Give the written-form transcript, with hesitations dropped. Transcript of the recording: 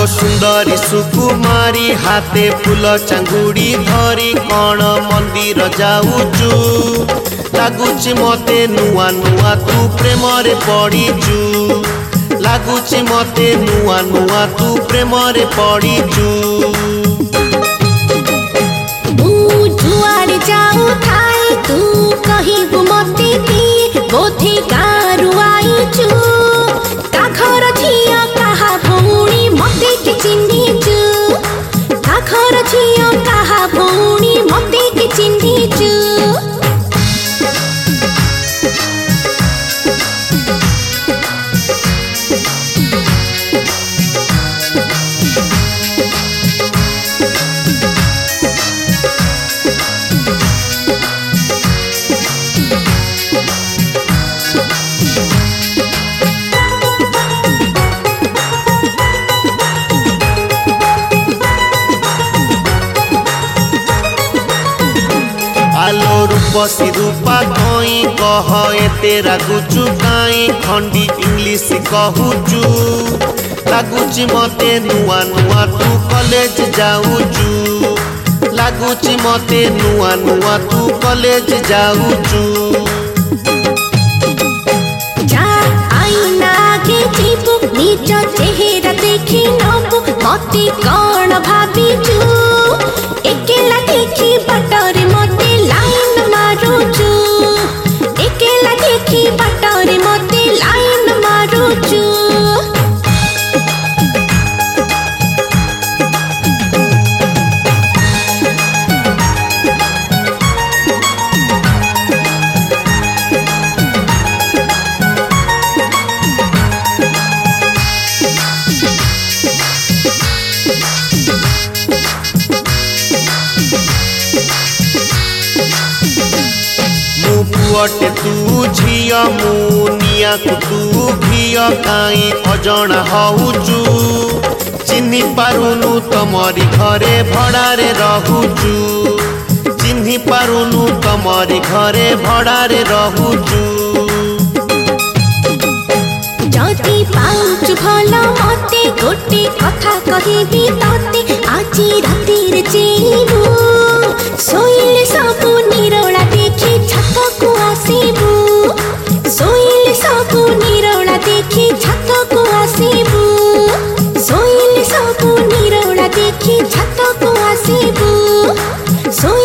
आलो सुंदरी सुकुमारी हाथे फूल चांगुड़ी धरी कौन मंदिर जाऊचु लगुच मते नुआ नुआ तू प्रेम रे पड़ीचु लगुच मते नुआ नुआ तू प्रेम रे पड़ीचु जुआड़े जाऊ थाई तू कहिबु मते कि बोधे गारू आईचु का घर झिया कहा भौणी मते के चिन्हिचु का घर झिया कहा भौणी मते के चिन्हिचु आलो रूपसी रूपा कई कह तेरा गुचु काई खंडी इंग्लिश कहूचु लगुच मते नुआ नुआ तू कॉलेज जाऊचु लगुच मते नुआ नुआ तू कॉलेज जाऊचु जा आईना के जीबु निज चेहरा देखी नबु मते कौन भाबीचु एकेला देखी बटरे मते लाइन मारुचु एकेला देखी बटरे मते लाइन मारुचु पुअटे तू झिया मुनिया को तू घिया काई अजणा हऊचु चिन्हि पारुनु तमरी घरे भड़ारे रहूचु चिन्हि पारुनु तमरी घरे भड़ारे रहूचु जदि पाउचु भल मते गोटे कथा कहिबी तते आजी रातिर चेइबु सोइले सबु निरोला देखि छत को आसीबु सोइले सबु निरोला देखि छत को आसीबु सोइले सबु निरोला देखि छत को आसीबु।